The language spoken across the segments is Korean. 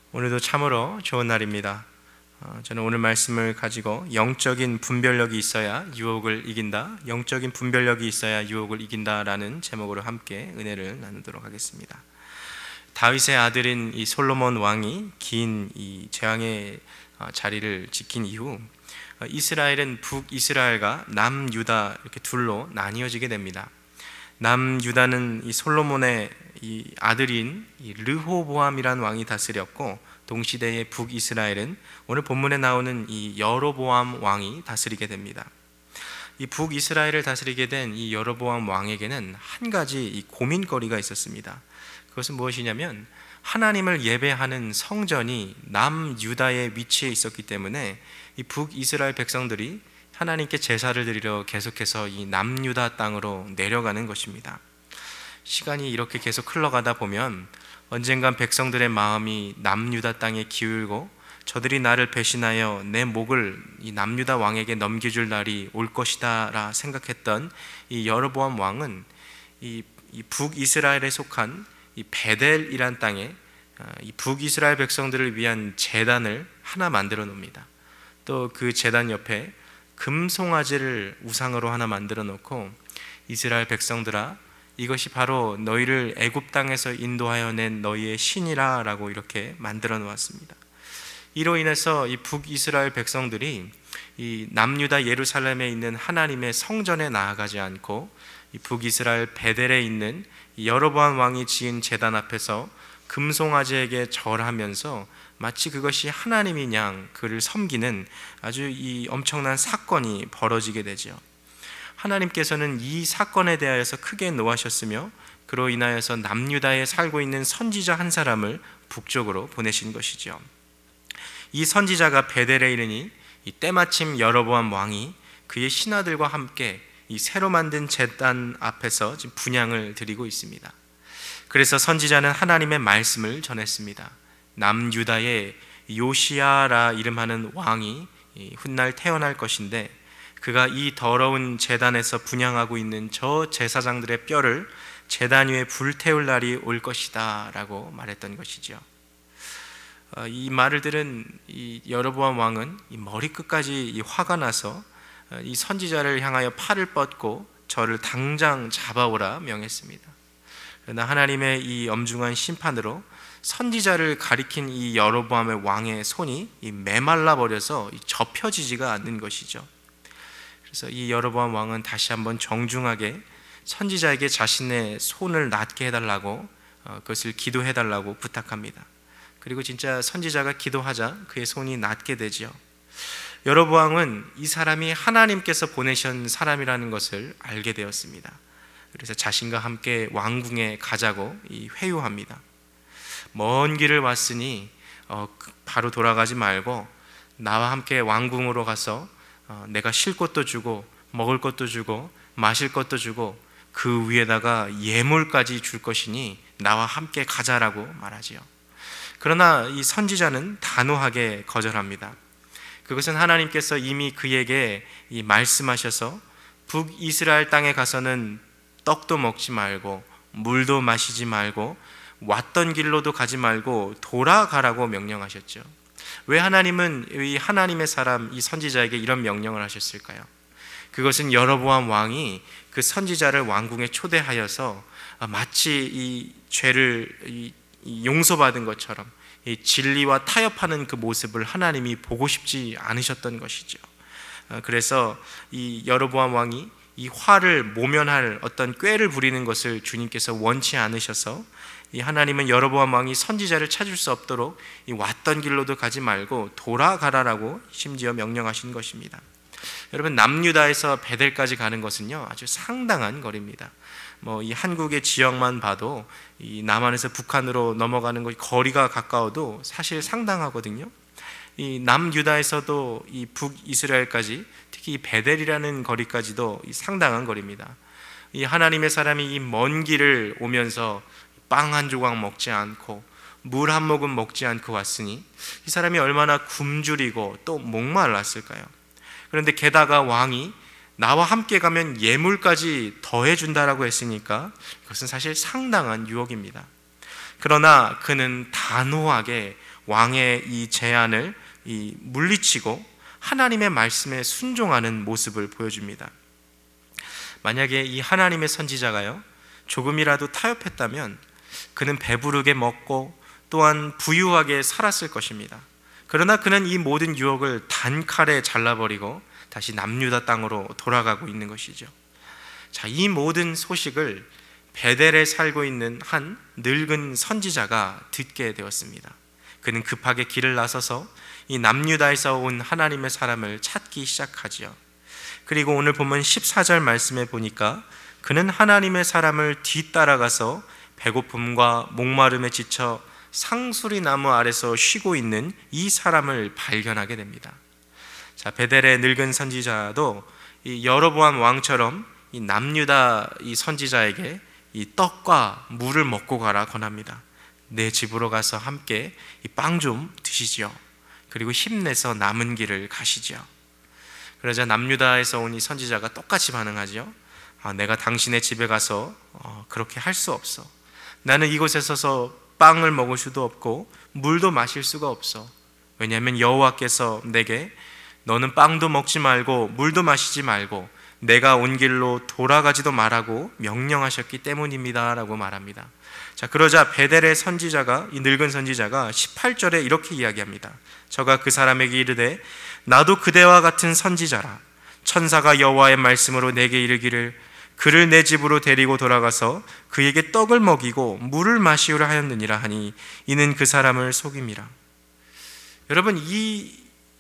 오늘도 참으로 좋은 날입니다. 저는 오늘 말씀을 가지고 영적인 분별력이 있어야 유혹을 이긴다, 영적인 분별력이 있어야 유혹을 이긴다라는 제목으로 함께 은혜를 나누도록 하겠습니다. 다윗의 아들인 이 솔로몬 왕이 긴 이 제왕의 자리를 지킨 이후 이스라엘은 북이스라엘과 남유다 이렇게 둘로 나뉘어지게 됩니다. 남유다는 이 솔로몬의 이 아들인 이 르호보암이란 왕이 다스렸고, 동시대의 북이스라엘은 오늘 본문에 나오는 이 여로보암 왕이 다스리게 됩니다. 이 북이스라엘을 다스리게 된 이 여로보암 왕에게는 한 가지 이 고민거리가 있었습니다. 그것은 무엇이냐면, 하나님을 예배하는 성전이 남유다에 위치해 있었기 때문에 이 북이스라엘 백성들이 하나님께 제사를 드리러 계속해서 이 남유다 땅으로 내려가는 것입니다. 시간이 이렇게 계속 흘러가다 보면 언젠간 백성들의 마음이 남유다 땅에 기울고, 저들이 나를 배신하여 내 목을 이 남유다 왕에게 넘겨줄 날이 올 것이다 라 생각했던 이 여로보암 왕은 이 북이스라엘에 속한 이 베델이란 땅에 이 북이스라엘 백성들을 위한 제단을 하나 만들어 놓습니다. 또 그 제단 옆에 금송아지를 우상으로 하나 만들어 놓고, 이스라엘 백성들아, 이것이 바로 너희를 애굽 땅에서 인도하여 낸 너희의 신이라 라고 이렇게 만들어 놓았습니다. 이로 인해서 이 북이스라엘 백성들이 이 남유다 예루살렘에 있는 하나님의 성전에 나아가지 않고 이 북이스라엘 베델에 있는 여로보암 왕이 지은 제단 앞에서 금송아지에게 절하면서 마치 그것이 하나님인 양 그를 섬기는 아주 이 엄청난 사건이 벌어지게 되죠. 하나님께서는 이 사건에 대하여서 크게 노하셨으며, 그로 인하여서 남유다에 살고 있는 선지자 한 사람을 북쪽으로 보내신 것이죠. 이 선지자가 베델에 이르니 이 때마침 여로보암 왕이 그의 신하들과 함께 이 새로 만든 제단 앞에서 지금 분향을 드리고 있습니다. 그래서 선지자는 하나님의 말씀을 전했습니다. 남유다의 요시야라 이름하는 왕이 훗날 태어날 것인데, 그가 이 더러운 제단에서 분향하고 있는 저 제사장들의 뼈를 제단 위에 불태울 날이 올 것이다 라고 말했던 것이죠. 이 말을 들은 이 여로보암 왕은 이 머리끝까지 화가 나서 이 선지자를 향하여 팔을 뻗고 저를 당장 잡아오라 명했습니다. 그러나 하나님의 이 엄중한 심판으로 선지자를 가리킨 이 여로보암의 왕의 손이 메말라 버려서 접혀지지가 않는 것이죠. 그래서 이 여로보암 왕은 다시 한번 정중하게 선지자에게 자신의 손을 낫게 해달라고, 그것을 기도해달라고 부탁합니다. 그리고 진짜 선지자가 기도하자 그의 손이 낫게 되지요. 여로보암은 이 사람이 하나님께서 보내신 사람이라는 것을 알게 되었습니다. 그래서 자신과 함께 왕궁에 가자고 회유합니다. 먼 길을 왔으니 바로 돌아가지 말고 나와 함께 왕궁으로 가서 내가 쉴 것도 주고 먹을 것도 주고 마실 것도 주고 그 위에다가 예물까지 줄 것이니 나와 함께 가자라고 말하지요. 그러나 이 선지자는 단호하게 거절합니다. 그것은 하나님께서 이미 그에게 말씀하셔서 북이스라엘 땅에 가서는 떡도 먹지 말고 물도 마시지 말고 왔던 길로도 가지 말고 돌아가라고 명령하셨죠. 왜 하나님은 이 하나님의 사람 이 선지자에게 이런 명령을 하셨을까요? 그것은 여로보암 왕이 그 선지자를 왕궁에 초대하여서 마치 이 죄를 용서받은 것처럼 이 진리와 타협하는 그 모습을 하나님이 보고 싶지 않으셨던 것이죠. 그래서 이 여로보암 왕이 이 화를 모면할 어떤 꾀를 부리는 것을 주님께서 원치 않으셔서 이 하나님은 여로보암 왕이 선지자를 찾을 수 없도록 이 왔던 길로도 가지 말고 돌아가라라고 심지어 명령하신 것입니다. 여러분, 남유다에서 베델까지 가는 것은요 아주 상당한 거리입니다. 이 한국의 지역만 봐도 이 남한에서 북한으로 넘어가는 것 거리가 가까워도 사실 상당하거든요. 이 남유다에서도 이 북이스라엘까지, 특히 이 베델이라는 거리까지도 이 상당한 거리입니다. 이 하나님의 사람이 이 먼 길을 오면서 빵 한 조각 먹지 않고 물 한 모금 먹지 않고 왔으니 이 사람이 얼마나 굶주리고 또 목말랐을까요? 그런데 게다가 왕이 나와 함께 가면 예물까지 더해준다라고 했으니까 그것은 사실 상당한 유혹입니다. 그러나 그는 단호하게 왕의 이 제안을 물리치고 하나님의 말씀에 순종하는 모습을 보여줍니다. 만약에 이 하나님의 선지자가요, 조금이라도 타협했다면 그는 배부르게 먹고 또한 부유하게 살았을 것입니다. 그러나 그는 이 모든 유혹을 단칼에 잘라버리고 다시 남유다 땅으로 돌아가고 있는 것이죠. 자, 이 모든 소식을 베델에 살고 있는 한 늙은 선지자가 듣게 되었습니다. 그는 급하게 길을 나서서 이 남유다에서 온 하나님의 사람을 찾기 시작하지요. 그리고 오늘 본문 14절 말씀에 보니까 그는 하나님의 사람을 뒤따라가서 배고픔과 목마름에 지쳐 상수리 나무 아래서 쉬고 있는 이 사람을 발견하게 됩니다. 자, 베델의 늙은 선지자도 이 여로보암 왕처럼 이 남유다 이 선지자에게 이 떡과 물을 먹고 가라 권합니다. 내 집으로 가서 함께 이 빵 좀 드시지요. 그리고 힘내서 남은 길을 가시지요. 그러자 남유다에서 온 이 선지자가 똑같이 반응하죠. 내가 당신의 집에 가서 그렇게 할 수 없어. 나는 이곳에 서서 빵을 먹을 수도 없고 물도 마실 수가 없어. 왜냐하면 여호와께서 내게 너는 빵도 먹지 말고 물도 마시지 말고 내가 온 길로 돌아가지도 말라고 명령하셨기 때문입니다 라고 말합니다. 자, 그러자 베델의 선지자가, 이 늙은 선지자가 18절에 이렇게 이야기합니다. 저가 그 사람에게 이르되 나도 그대와 같은 선지자라. 천사가 여호와의 말씀으로 내게 이르기를 그를 내 집으로 데리고 돌아가서 그에게 떡을 먹이고 물을 마시우라 하였느니라 하니 이는 그 사람을 속임이라. 여러분, 이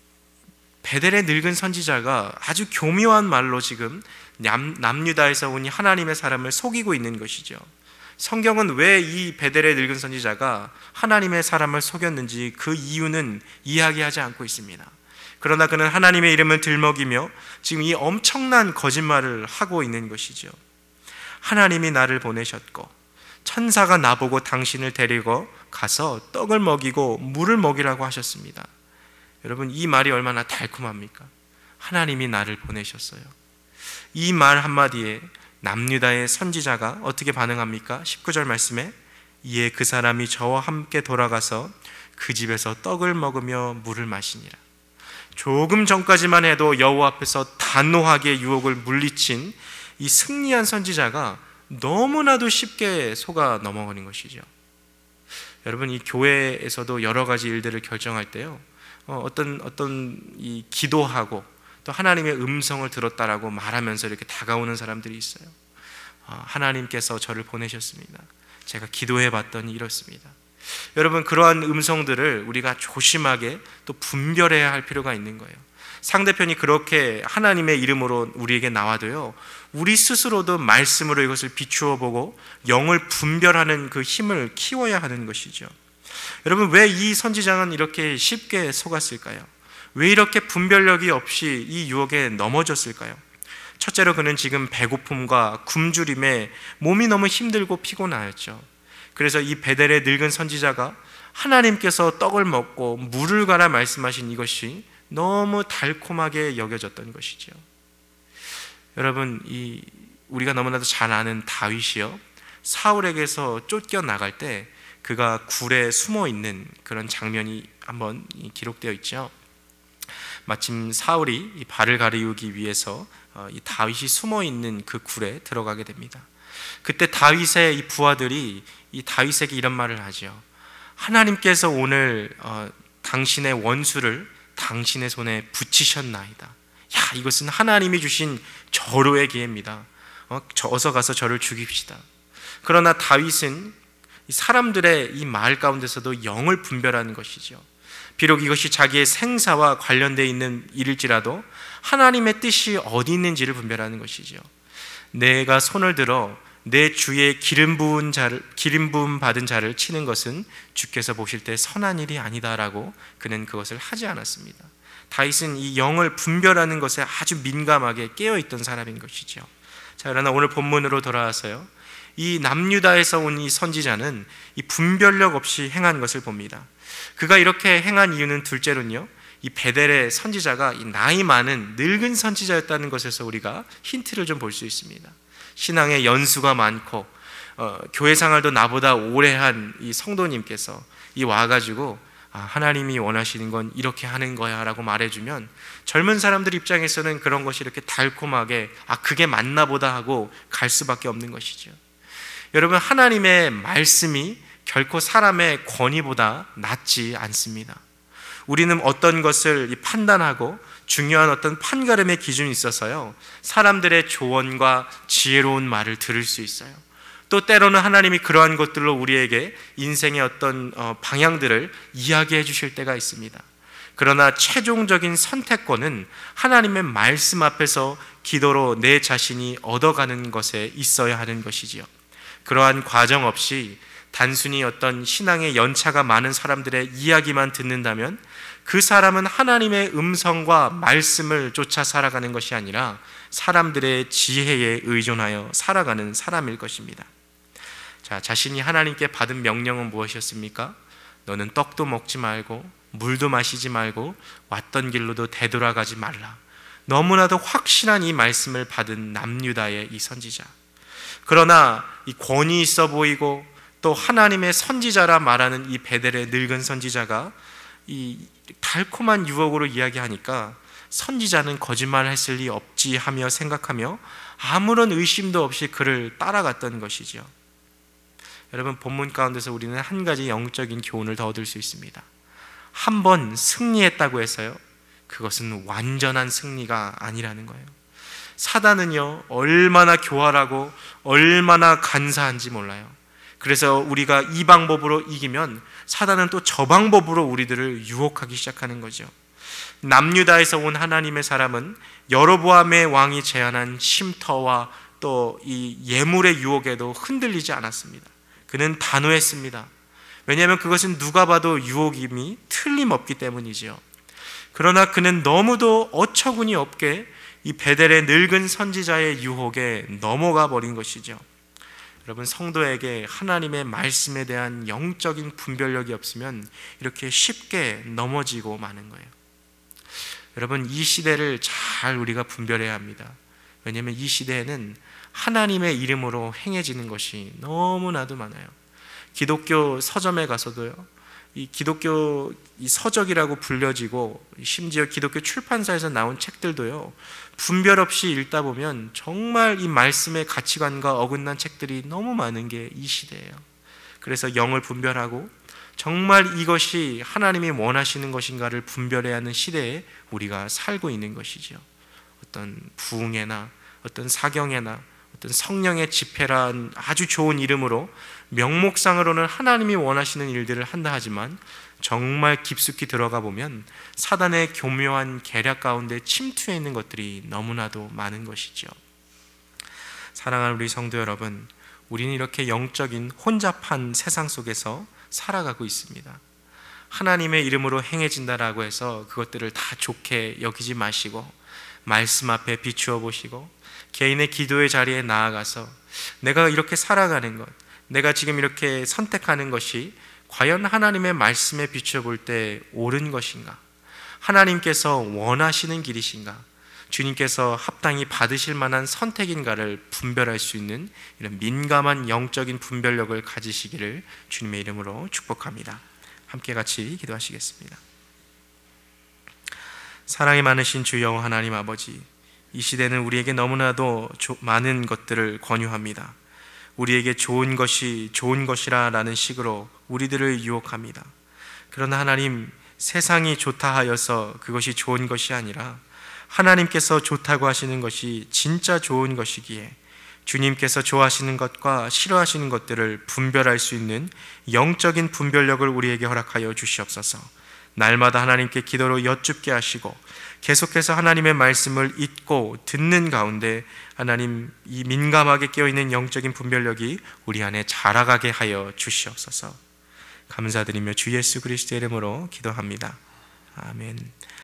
베델의 늙은 선지자가 아주 교묘한 말로 지금 남유다에서 온 하나님의 사람을 속이고 있는 것이죠. 성경은 왜 이 베델의 늙은 선지자가 하나님의 사람을 속였는지 그 이유는 이야기하지 않고 있습니다. 그러나 그는 하나님의 이름을 들먹이며 지금 이 엄청난 거짓말을 하고 있는 것이죠. 하나님이 나를 보내셨고 천사가 나보고 당신을 데리고 가서 떡을 먹이고 물을 먹이라고 하셨습니다. 여러분, 이 말이 얼마나 달콤합니까? 하나님이 나를 보내셨어요. 이 말 한마디에 남유다의 선지자가 어떻게 반응합니까? 19절 말씀에 이에 그 사람이 저와 함께 돌아가서 그 집에서 떡을 먹으며 물을 마시니라. 조금 전까지만 해도 여호와 앞에서 단호하게 유혹을 물리친 이 승리한 선지자가 너무나도 쉽게 속아 넘어가는 것이죠. 여러분, 이 교회에서도 여러 가지 일들을 결정할 때요, 어떤 이 기도하고 또 하나님의 음성을 들었다라고 말하면서 이렇게 다가오는 사람들이 있어요. 하나님께서 저를 보내셨습니다. 제가 기도해 봤더니 이렇습니다. 여러분, 그러한 음성들을 우리가 조심하게 또 분별해야 할 필요가 있는 거예요. 상대편이 그렇게 하나님의 이름으로 우리에게 나와도요, 우리 스스로도 말씀으로 이것을 비추어 보고 영을 분별하는 그 힘을 키워야 하는 것이죠. 여러분, 왜 이 선지자는 이렇게 쉽게 속았을까요? 왜 이렇게 분별력이 없이 이 유혹에 넘어졌을까요? 첫째로 그는 지금 배고픔과 굶주림에 몸이 너무 힘들고 피곤하였죠. 그래서 이 베델의 늙은 선지자가 하나님께서 떡을 먹고 물을 가라 말씀하신 이것이 너무 달콤하게 여겨졌던 것이죠. 여러분, 우리가 너무나도 잘 아는 다윗이요, 사울에게서 쫓겨나갈 때 그가 굴에 숨어 있는 그런 장면이 한번 기록되어 있죠. 마침 사울이 이 발을 가리우기 위해서 이 다윗이 숨어 있는 그 굴에 들어가게 됩니다. 그때 다윗의 이 부하들이 이 다윗에게 이런 말을 하죠. 하나님께서 오늘 당신의 원수를 당신의 손에 붙이셨나이다. 야, 이것은 하나님이 주신 절호의 기회입니다. 어서 가서 저를 죽입시다. 그러나 다윗은 사람들의 이 말 가운데서도 영을 분별하는 것이죠. 비록 이것이 자기의 생사와 관련되어 있는 일일지라도 하나님의 뜻이 어디 있는지를 분별하는 것이죠. 내가 손을 들어 내 주의 기름 부음 받은 자를 치는 것은 주께서 보실 때 선한 일이 아니다라고 그는 그것을 하지 않았습니다. 다윗은 이 영을 분별하는 것에 아주 민감하게 깨어있던 사람인 것이죠. 자, 그러나 오늘 본문으로 돌아와서요, 이 남유다에서 온 이 선지자는 이 분별력 없이 행한 것을 봅니다. 그가 이렇게 행한 이유는 둘째로는요, 이 베델의 선지자가 이 나이 많은 늙은 선지자였다는 것에서 우리가 힌트를 좀 볼 수 있습니다. 신앙의 연수가 많고 교회 생활도 나보다 오래 한 이 성도님께서 이 와가지고 하나님이 원하시는 건 이렇게 하는 거야 라고 말해주면 젊은 사람들 입장에서는 그런 것이 이렇게 달콤하게 그게 맞나 보다 하고 갈 수밖에 없는 것이죠. 여러분, 하나님의 말씀이 결코 사람의 권위보다 낫지 않습니다. 우리는 어떤 것을 판단하고 중요한 어떤 판가름의 기준이 있어서요, 사람들의 조언과 지혜로운 말을 들을 수 있어요. 또 때로는 하나님이 그러한 것들로 우리에게 인생의 어떤 방향들을 이야기해 주실 때가 있습니다. 그러나 최종적인 선택권은 하나님의 말씀 앞에서 기도로 내 자신이 얻어가는 것에 있어야 하는 것이지요. 그러한 과정 없이 단순히 어떤 신앙의 연차가 많은 사람들의 이야기만 듣는다면 그 사람은 하나님의 음성과 말씀을 쫓아 살아가는 것이 아니라 사람들의 지혜에 의존하여 살아가는 사람일 것입니다. 자신이 하나님께 받은 명령은 무엇이었습니까? 너는 떡도 먹지 말고 물도 마시지 말고 왔던 길로도 되돌아가지 말라. 너무나도 확실한 이 말씀을 받은 남유다의 이 선지자. 그러나 이 권위 있어 보이고 또 하나님의 선지자라 말하는 이 베델의 늙은 선지자가 이 달콤한 유혹으로 이야기하니까 선지자는 거짓말을 했을 리 없지 하며 생각하며 아무런 의심도 없이 그를 따라갔던 것이죠. 여러분, 본문 가운데서 우리는 한 가지 영적인 교훈을 더 얻을 수 있습니다. 한 번 승리했다고 해서요, 그것은 완전한 승리가 아니라는 거예요. 사단은요, 얼마나 교활하고 얼마나 간사한지 몰라요. 그래서 우리가 이 방법으로 이기면 사단은 또 저 방법으로 우리들을 유혹하기 시작하는 거죠. 남유다에서 온 하나님의 사람은 여로보암의 왕이 제안한 쉼터와 또 이 예물의 유혹에도 흔들리지 않았습니다. 그는 단호했습니다. 왜냐하면 그것은 누가 봐도 유혹임이 틀림없기 때문이지요. 그러나 그는 너무도 어처구니 없게 이 베델의 늙은 선지자의 유혹에 넘어가 버린 것이죠. 여러분, 성도에게 하나님의 말씀에 대한 영적인 분별력이 없으면 이렇게 쉽게 넘어지고 마는 거예요. 여러분, 이 시대를 잘 우리가 분별해야 합니다. 왜냐하면 이 시대에는 하나님의 이름으로 행해지는 것이 너무나도 많아요. 기독교 서점에 가서도요, 이 기독교 이 서적이라고 불려지고 심지어 기독교 출판사에서 나온 책들도요, 분별 없이 읽다 보면 정말 이 말씀의 가치관과 어긋난 책들이 너무 많은 게 이 시대예요. 그래서 영을 분별하고 정말 이것이 하나님이 원하시는 것인가를 분별해야 하는 시대에 우리가 살고 있는 것이죠. 어떤 부흥회나 어떤 사경회나 어떤 성령의 집회란 아주 좋은 이름으로 명목상으로는 하나님이 원하시는 일들을 한다 하지만 정말 깊숙이 들어가 보면 사단의 교묘한 계략 가운데 침투해 있는 것들이 너무나도 많은 것이죠. 사랑하는 우리 성도 여러분, 우리는 이렇게 영적인 혼잡한 세상 속에서 살아가고 있습니다. 하나님의 이름으로 행해진다라고 해서 그것들을 다 좋게 여기지 마시고 말씀 앞에 비추어 보시고 개인의 기도의 자리에 나아가서 내가 이렇게 살아가는 것, 내가 지금 이렇게 선택하는 것이 과연 하나님의 말씀에 비추어 볼 때 옳은 것인가? 하나님께서 원하시는 길이신가? 주님께서 합당히 받으실 만한 선택인가를 분별할 수 있는 이런 민감한 영적인 분별력을 가지시기를 주님의 이름으로 축복합니다. 함께 같이 기도하시겠습니다. 사랑이 많으신 주여 하나님 아버지, 이 시대는 우리에게 너무나도 많은 것들을 권유합니다. 우리에게 좋은 것이 좋은 것이라 라는 식으로 우리들을 유혹합니다. 그러나 하나님, 세상이 좋다 하여서 그것이 좋은 것이 아니라 하나님께서 좋다고 하시는 것이 진짜 좋은 것이기에 주님께서 좋아하시는 것과 싫어하시는 것들을 분별할 수 있는 영적인 분별력을 우리에게 허락하여 주시옵소서. 날마다 하나님께 기도로 여쭙게 하시고 계속해서 하나님의 말씀을 읽고 듣는 가운데 하나님, 이 민감하게 깨어있는 영적인 분별력이 우리 안에 자라가게 하여 주시옵소서. 감사드리며 주 예수 그리스도의 이름으로 기도합니다. 아멘.